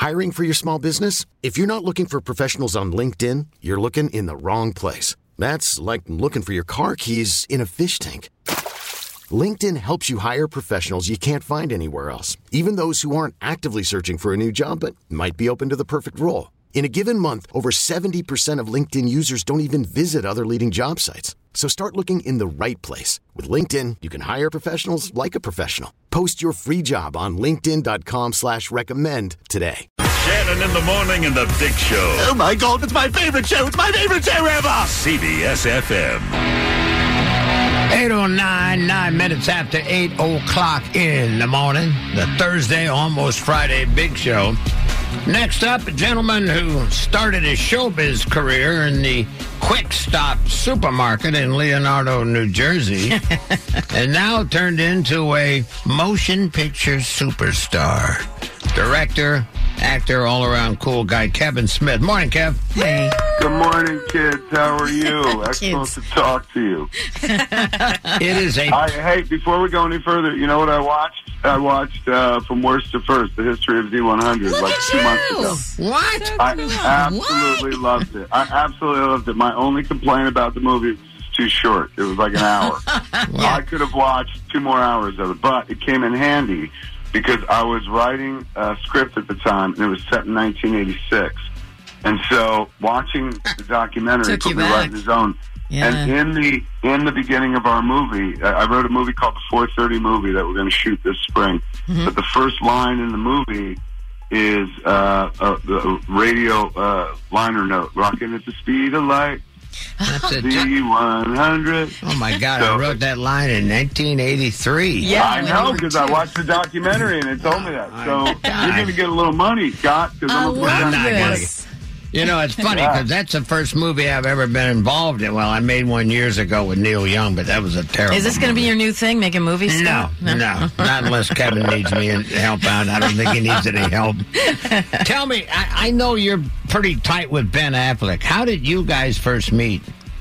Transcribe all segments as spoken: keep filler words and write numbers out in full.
Hiring for your small business? If you're not looking for professionals on LinkedIn, you're looking in the wrong place. That's like looking for your car keys in a fish tank. LinkedIn helps you hire professionals you can't find anywhere else, even those who aren't actively searching for a new job but might be open to the perfect role. In a given month, over seventy percent of LinkedIn users don't even visit other leading job sites. So start looking in the right place. With LinkedIn, you can hire professionals like a professional. Post your free job on linkedin.com slash recommend today. Shannon in the morning and the Big Show. Oh, my God, it's my favorite show. It's my favorite show ever. C B S F M. eight oh nine, nine minutes after eight o'clock in the morning. The Thursday, almost Friday, Big Show. Next up, a gentleman who started his showbiz career in the Quick Stop supermarket in Leonardo, New Jersey, and now turned into a motion picture superstar. Director, actor, all-around cool guy, Kevin Smith. Morning, Kev. Hey. Good morning, kids. How are you? Excellent to talk to you. It is a... I, hey, before we go any further, you know what I watched? I watched uh, From Worst to First, the history of Z one hundred, Look like at two you. months ago. What? So I cool. absolutely What? loved it. I absolutely loved it. My only complaint about the movie was it's too short. It was like an hour. Yeah. I could have watched two more hours of it, but it came in handy because I was writing a script at the time, and it was set in nineteen eighty-six. And so watching the documentary Took put you me back. right in the zone. Yeah. And in the in the beginning of our movie, I I wrote a movie called the four thirty movie that we're going to shoot this spring. Mm-hmm. But the first line in the movie is uh, a, a radio uh, liner note, rocking at the speed of light, That's it. Z one hundred. Oh, my God. I So- wrote that line in nineteen eighty-three. Yeah, I when know, you were because I two. watched the documentary and it told me that. So my God. you're going to get a little money, Scott, because I I'm going to I'm love not gonna this. You know, it's funny Yeah. because that's the first movie I've ever been involved in. Well, I made one years ago with Neil Young, but that was a terrible Is this going to be movie. your new thing, making movies? No, Scott? no, not unless Kevin needs me to help out. I don't think he needs any help. Tell me, I, I know you're pretty tight with Ben Affleck. How did you guys first meet?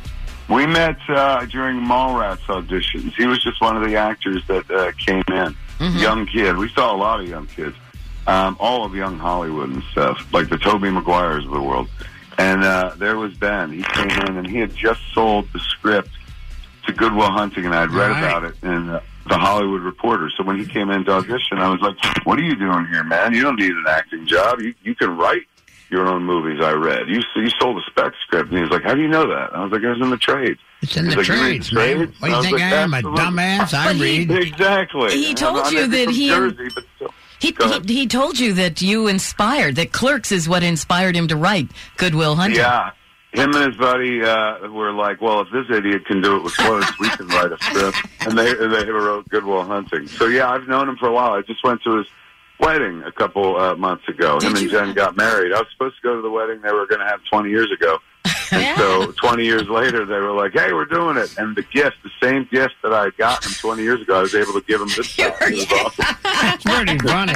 We met uh, during Mallrats auditions. He was just one of the actors that uh, came in. Mm-hmm. Young kid. We saw a lot of young kids. Um, all of young Hollywood and stuff, like the Tobey Maguires of the world. And uh, there was Ben. He came in, and he had just sold the script to Good Will Hunting, and I'd read Right. about it in uh, the Hollywood Reporter. So when he came in to audition, I was like, what are you doing here, man? You don't need an acting job. You you can write your own movies, I read. You you sold a spec script. And he was like, how do you know that? I was like, it was in the trades. It's in He's the like, "You read trades, the man. trades?" What do you I was think like, I am, a "Absolutely." dumbass? I But he- read. Exactly. He told I'm you from that he and- Jersey, but still. He, Go ahead. he he told you that you inspired, that Clerks is what inspired him to write Good Will Hunting. Yeah. Him and his buddy uh, were like, well, if this idiot can do it with Clerks, we can write a script. And they they wrote Good Will Hunting. So, yeah, I've known him for a while. I just went to his wedding a couple uh, months ago. Did him and you? Jen got married. I was supposed to go to the wedding they were going to have twenty years ago. And Yeah. so twenty years later, they were like, hey, we're doing it. And the gift, the same gift that I had gotten twenty years ago, I was able to give him this time. It was awesome. That's pretty funny.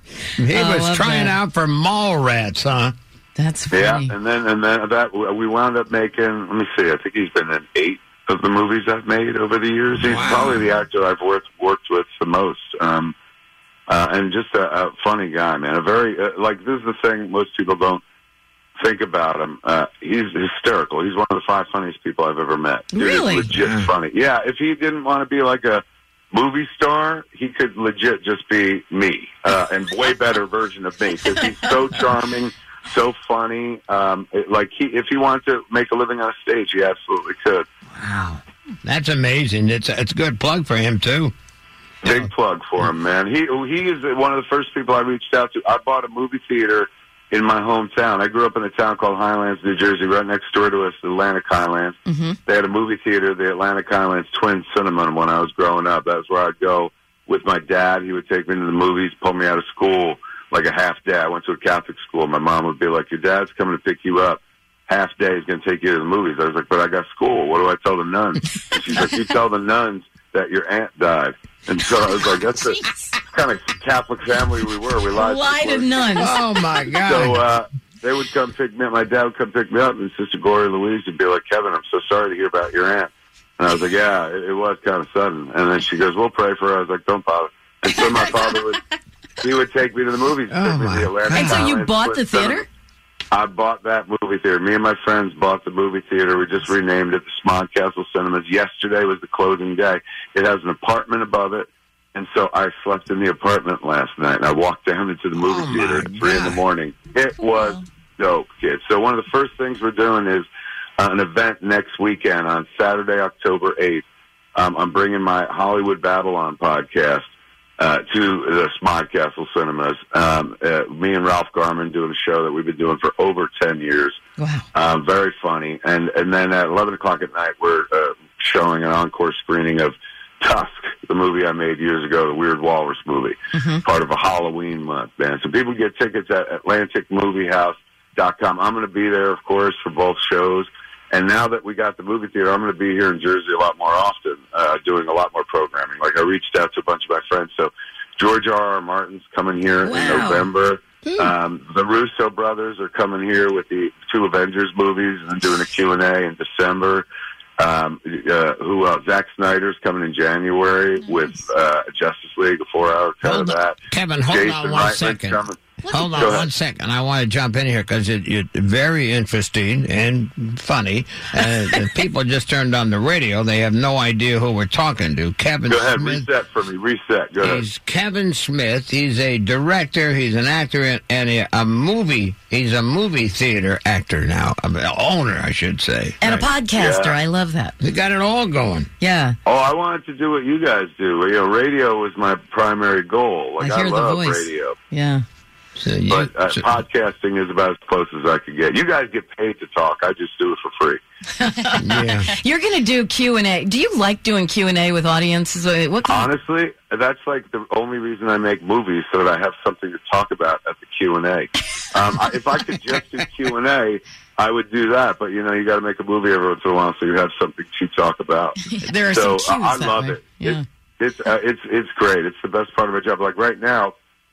He I was love trying that. out for Mallrats, huh? That's funny. Yeah, and then and then that we wound up making. Let me see. I think he's been in eight of the movies I've made over the years. He's Wow. probably the actor I've worked worked with the most. Um, uh, and just a, a funny guy, man. A very uh, like this is the thing most people don't think about him. Uh, he's hysterical. He's one of the five funniest people I've ever met. Dude is Really? legit Yeah. funny. Yeah, if he didn't want to be like a movie star, he could legit just be me, uh, and way better version of me because he's so charming, so funny. Um, it, like he, if he wanted to make a living on stage, he absolutely could. Wow. That's amazing. It's a, it's a good plug for him, too. Big plug for him, man. He he is one of the first people I reached out to. I bought a movie theater in my hometown. I grew up in a town called Highlands, New Jersey, right next door to us, Atlantic Highlands. Mm-hmm. They had a movie theater, the Atlantic Highlands Twin Cinema, when I was growing up. That was where I'd go with my dad. He would take me to the movies, pull me out of school like a half day. I went to a Catholic school. My mom would be like, your dad's coming to pick you up. Half day is going to take you to the movies. I was like, but I got school. What do I tell the nuns? And she's like, you tell the nuns that your aunt died. And so I was like, that's the kind of Catholic family we were. We lied. Lie to nuns. Oh, my God. So uh, they would come pick me up. My dad would come pick me up, and Sister Gloria Louise would be like, Kevin, I'm so sorry to hear about your aunt. And I was like, yeah, it, it was kind of sudden. And then she goes, we'll pray for her. I was like, don't bother. And so my father would he would take me to the movies. Oh, take me to my the Atlantic And so you Highlands bought the Twin theater? Cinemas. I bought that movie theater. Me and my friends bought the movie theater. We just renamed it the Smodcastle Cinemas. Yesterday was the closing day. It has an apartment above it, and so I slept in the apartment last night, and I walked down into the movie Oh, theater my at three in the God. morning. It was dope, kids. So one of the first things we're doing is uh, an event next weekend on Saturday, October eighth. Um, I'm bringing my Hollywood Babylon podcast Uh, to the Smodcastle Cinemas. Um, uh, me and Ralph Garman doing a show that we've been doing for over ten years. Wow. Um, very funny. And and then at eleven o'clock at night, we're uh, showing an encore screening of Tusk, the movie I made years ago, the Weird Walrus movie, Mm-hmm. part of a Halloween month, man. So people get tickets at Atlantic Movie House dot com. I'm going to be there, of course, for both shows. And now that we got the movie theater, I'm going to be here in Jersey a lot more often, uh, doing a lot more programming. Like, I reached out to a bunch of my friends. So George R. R. Martin's coming here in Wow. November. Um, the Russo brothers are coming here with the two Avengers movies and doing a Q and A in December. Um, uh, who else? Zack Snyder's coming in January with uh, Justice League, a four-hour cut Hold of on. that. Kevin, hold Jason on one Reitman's second. coming. Hold on Go ahead. one second. I want to jump in here because it, it's very interesting and funny. Uh, the people just turned on the radio. They have no idea who we're talking to. Kevin Go ahead, Smith. reset for me. Reset. Go ahead. He's Kevin Smith. He's a director. He's an actor and, and a, a movie. He's a movie theater actor now. I mean, owner, I should say. And a Right. podcaster. Yeah. I love that. He got it all going. Yeah. Oh, I wanted to do what you guys do. You know, radio was my primary goal. Like, I I, hear the love voice. radio. Yeah. So you, But uh, so- podcasting is about as close as I could get. You guys get paid to talk. I just do it for free. yeah. You're going to do Q and A. Do you like doing Q and A with audiences? What kind of- Honestly, that's like the only reason I make movies, so that I have something to talk about at the Q and A. Um, I, if I could just do Q and A, I would do that. But, you know, you got to make a movie every once in a while so you have something to talk about. There are So some uh, I cues that love way. it. Yeah. It's it's, uh, it's it's great. It's the best part of my job. Like right now,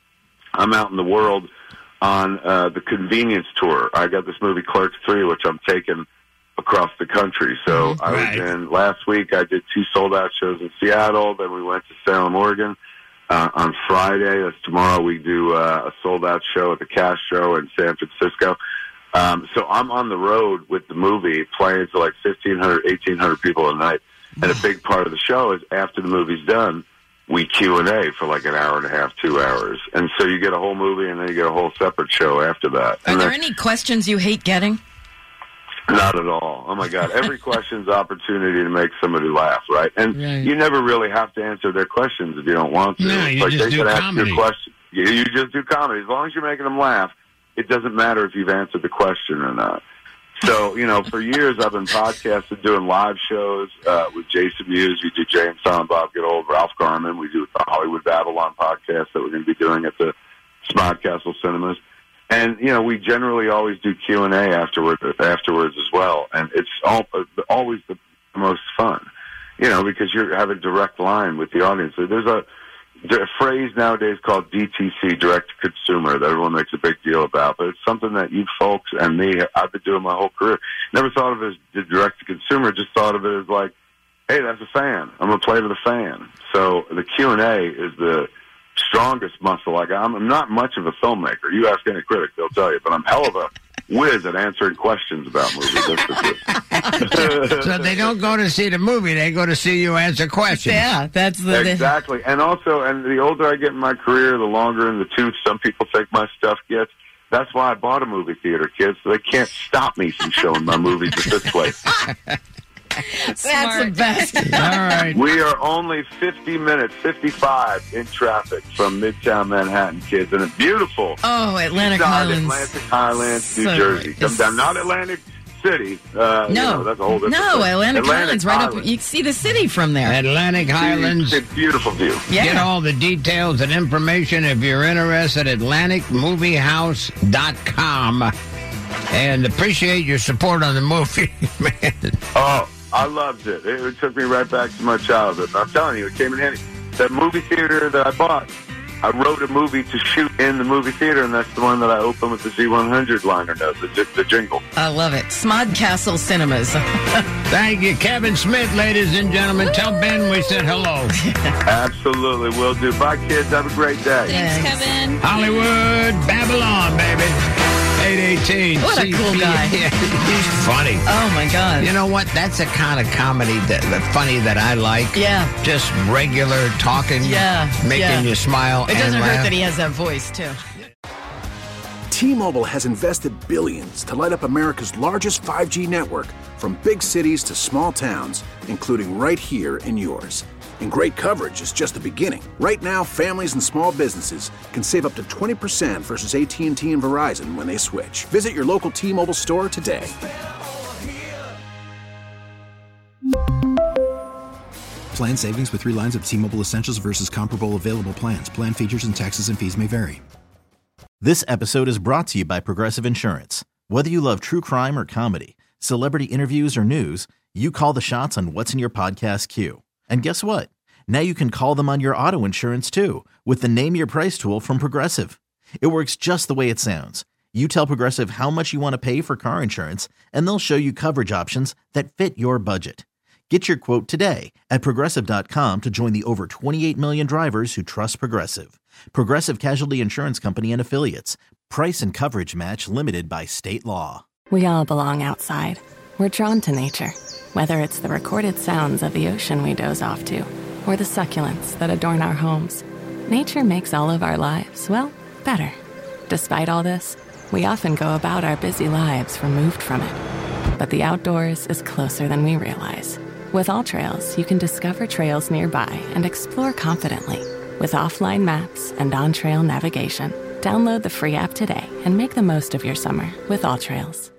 I'm out in the world on uh, the convenience tour. I got this movie Clerks three, which I'm taking across the country. So Mm-hmm. I was Right. in last week. I did two sold out shows in Seattle. Then we went to Salem, Oregon. Uh, on Friday, that's tomorrow, we do uh, a sold out show at the Castro in San Francisco. Um, so I'm on the road with the movie, playing to like fifteen hundred, eighteen hundred people a night. And a big part of the show is after the movie's done, we Q and A for like an hour and a half, two hours. And so you get a whole movie and then you get a whole separate show after that. Are And there then- any questions you hate getting? Not at all. Oh, my God. Every question's opportunity to make somebody laugh, right? And Right. you never really have to answer their questions if you don't want to. No, you like just they do can ask comedy. your question. You, you just do comedy. As long as you're making them laugh, it doesn't matter if you've answered the question or not. So, you know, for years I've been podcasting, doing live shows uh, with Jason Mewes. We do Jay and Silent Bob Get Old, Ralph Garman. We do the Hollywood Babylon podcast that we're going to be doing at the Smodcastle Cinemas. And, you know, we generally always do Q and A afterward, afterwards as well. And it's all, always the most fun, you know, because you have a direct line with the audience. There's a, a phrase nowadays called D T C, direct to consumer, that everyone makes a big deal about. But it's something that you folks and me, I've been doing my whole career. Never thought of it as the direct to consumer, just thought of it as like, hey, that's a fan. I'm going to play to the fan. So the Q and A is the strongest muscle I got. I'm not much of a filmmaker. You ask any critic, they'll tell you. But I'm hell of a whiz at answering questions about movies. That's for sure. So they don't go to see the movie; they go to see you answer questions. Yeah, that's the. the- Exactly. And also, and the older I get in my career, the longer in the tooth some people think my stuff gets. That's why I bought a movie theater, kids. So they can't stop me from showing my movies at this place. That's the best. All right. We are only fifty minutes, fifty-five in traffic from Midtown Manhattan, kids. And it's beautiful. Oh, Atlantic East side, Highlands. Atlantic Highlands, New So Jersey. Come it's- down. Not Atlantic City. Uh, No, you know, that's a whole different no, thing. Atlantic, Highlands, right Highlands. up. You can see the city from there. Atlantic Highlands. It's a beautiful view. Yeah. Get all the details and information if you're interested at Atlantic Movie House dot com. And appreciate your support on the movie, man. Oh, I loved it. it. It took me right back to my childhood. I'm telling you, it came in handy. That movie theater that I bought, I wrote a movie to shoot in the movie theater, and that's the one that I opened with the Z one hundred liner note, the, the jingle. I love it. Smodcastle Cinemas. Thank you, Kevin Smith, ladies and gentlemen. Tell Ben we said hello. Absolutely, will do. Bye, kids. Have a great day. Thanks, Kevin. Hollywood, Babylon, baby. eight eighteen. What a cool guy. Yeah, he's funny. Oh, my God. You know what? That's the kind of comedy, that, that funny that I like. Yeah. Just regular talking, Yeah. making yeah. you smile. It doesn't and hurt laugh. that he has that voice, too. T-Mobile has invested billions to light up America's largest five G network, from big cities to small towns, including right here in yours. And great coverage is just the beginning. Right now, families and small businesses can save up to twenty percent versus A T and T and Verizon when they switch. Visit your local T-Mobile store today. Plan savings with three lines of T-Mobile Essentials versus comparable available plans. Plan features and taxes and fees may vary. This episode is brought to you by Progressive Insurance. Whether you love true crime or comedy, celebrity interviews or news, you call the shots on what's in your podcast queue. And guess what? Now you can call them on your auto insurance too with the Name Your Price tool from Progressive. It works just the way it sounds. You tell Progressive how much you want to pay for car insurance, and they'll show you coverage options that fit your budget. Get your quote today at Progressive dot com to join the over twenty-eight million drivers who trust Progressive. Progressive Casualty Insurance Company and Affiliates. Price and coverage match limited by state law. We all belong outside. We're drawn to nature, whether it's the recorded sounds of the ocean we doze off to, or the succulents that adorn our homes. Nature makes all of our lives, well, better. Despite all this, we often go about our busy lives removed from it. But the outdoors is closer than we realize. With AllTrails, you can discover trails nearby and explore confidently. With offline maps and on-trail navigation, download the free app today and make the most of your summer with AllTrails.